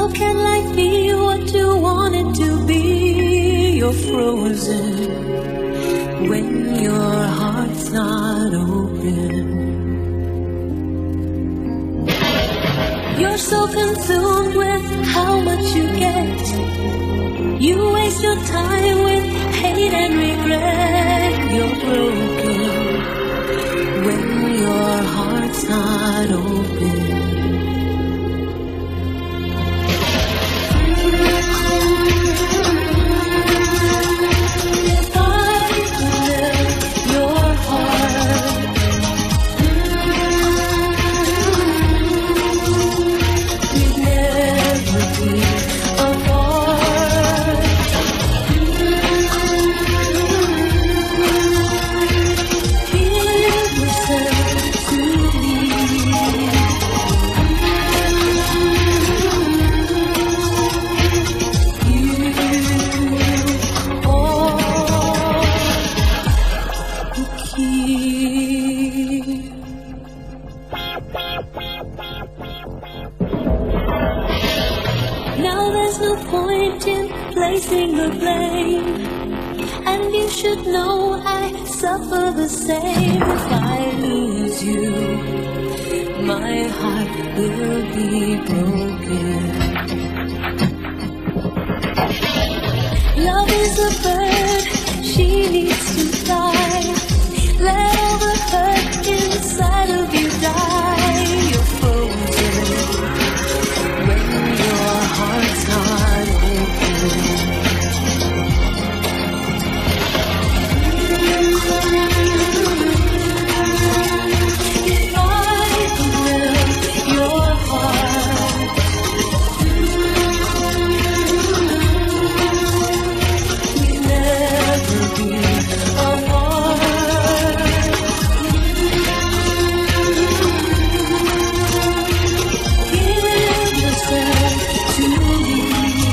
How can life be what you want it to be? You're frozen when your heart's not open. You're so consumed with how much you get. You waste your time with hate and regret. You're broken when your heart's not open. Now there's no point in placing the blame, and you should know I suffer the same. If I lose you, my heart will be broken. Love is a bird, she needs to fly. Let all the hurt inside of you die. You're frozen when your heart's not open. If I will your heart, we'd never be apart. Give yourself to me.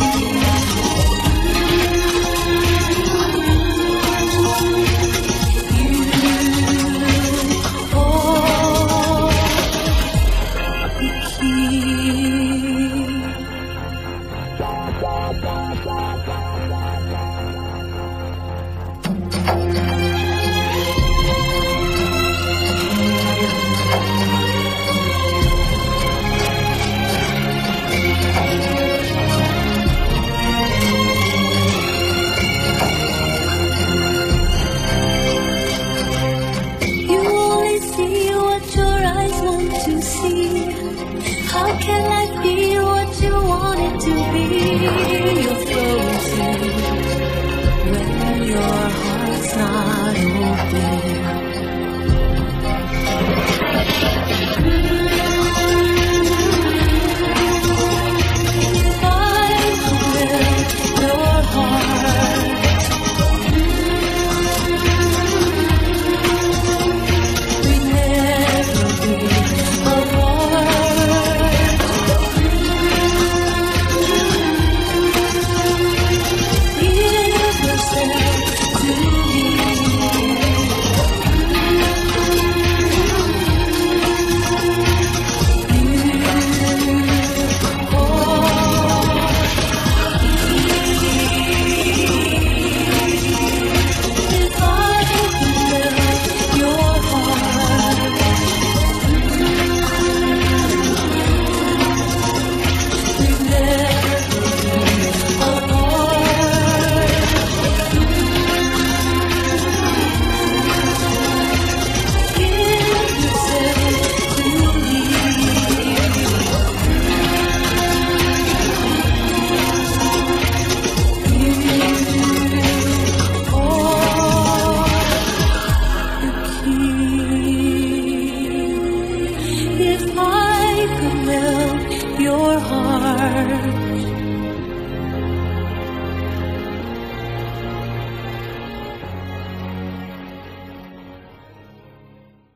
To see, how can life be what you want it to be?